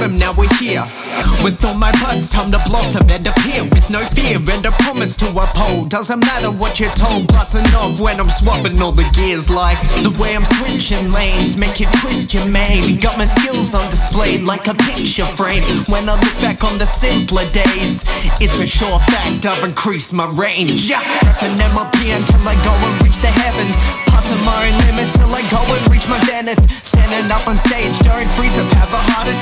from now we're here. With all my buds, time to blossom and appear with no fear and a promise to uphold. Doesn't matter what you're told, busting off when I'm swapping all the gears. Like the way I'm switching lanes, make you twist your mane. Got my skills on display like a picture frame. When I look back on the simpler days, it's a sure fact I've increased my range. An MOP until I go and reach the heavens, passing my own limits till I go and reach my zenith. Standing up on stage during freeze up, have a heart